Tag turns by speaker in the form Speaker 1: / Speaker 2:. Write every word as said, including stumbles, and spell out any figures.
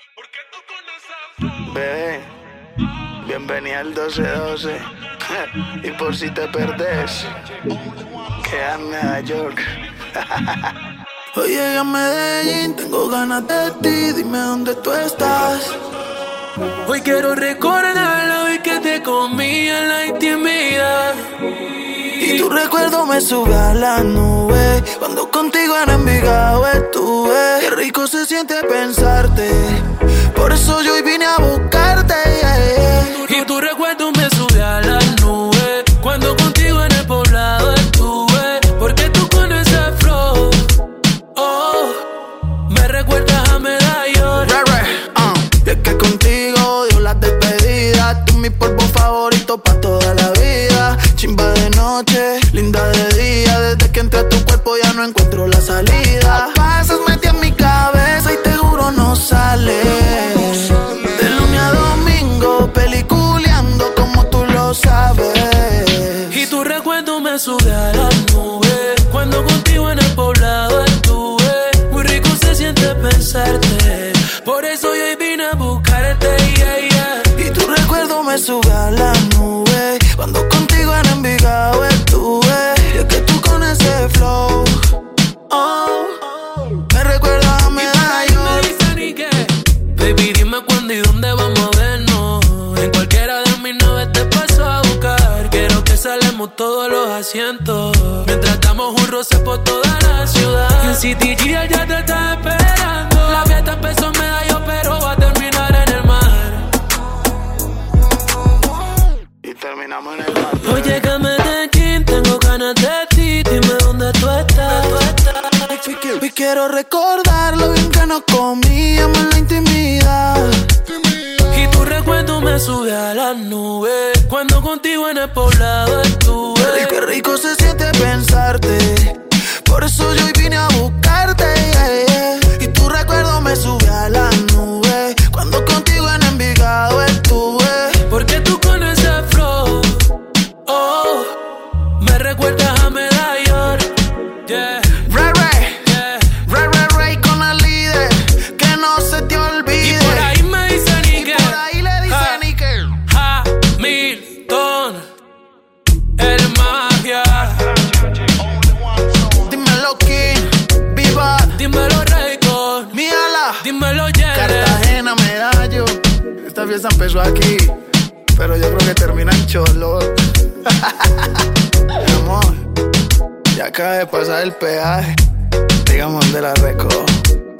Speaker 1: Bebé, bienvenida al doce doce. Y por si te perdés, queda en Nueva York.
Speaker 2: Hoy llegué a Medellín, tengo ganas de ti, dime dónde tú estás. Hoy quiero recordarlo y que te comí en la intimidad. Y tu recuerdo me sube a la nube, cuando contigo en Envigado estuve. Qué rico se siente pensarte, por eso yo hoy vine a buscarte, yeah. Y tu recuerdo me sube a la nube, cuando contigo en el poblado estuve. Porque tú con ese flow, oh, me recuerdas a Medallón.
Speaker 1: uh, Y es que contigo dio las despedidas. Tú mi polvo favorito pa' toda la vida. Chimba de noche, linda de día. Desde que entré a tu cuerpo ya no encuentro la salida. Pasas metí en mi cabeza y te juro no sale. De lunes a domingo peliculeando como tú lo sabes.
Speaker 2: Y tu recuerdo me sube a la nube, cuando contigo en el poblado estuve. Muy rico se siente pensarte, por eso yo hoy vine a buscarte, yeah, yeah. Y tu recuerdo me sube a la nube, cuando contigo en Envigado estuve. Y es que tú con ese flow, oh, me recuerdas a Medallón. Baby, dime cuándo y dónde vamos a vernos. En cualquiera de mis naves te paso a buscar. Quiero que salemos todos los asientos, mientras damos un roce por toda la ciudad. Y en City G ya te está esperando. La fiesta empezó en Medallón, pero va a terminar en el mar.
Speaker 1: Y terminamos en el mar.
Speaker 2: Hoy llegué a Medellín, tengo ganas de ti, dime dónde tú estás. Y quiero recordar lo bien que nos comíamos en la intimidad. Y tu recuerdo me sube a las nubes, cuando contigo en el poblado estuve. Qué rico se siente pensarte, por eso yo hoy vine a buscarte, yeah, yeah. Y tu recuerdo me sube a las nubes, cuando contigo en Envigado estuve. Porque tú con ese flow, oh, me recuerdas a Medallón, yeah.
Speaker 1: Ray Ray, yeah. Ray Ray Ray con la líder, que no se te olvide.
Speaker 2: Y por ahí me dicen Ike,
Speaker 1: por ahí le dicen Ike.
Speaker 2: Hamilton, el magia.
Speaker 1: Dímelo King, Viva.
Speaker 2: Dímelo Raycon,
Speaker 1: Míala.
Speaker 2: dímelo Jerry.
Speaker 1: Cartagena, Medallo. Esta fiesta empezó aquí, pero yo creo que termina en Cholo. Mi amor, ya acaba de pasar el peaje. Digamos de la recojo.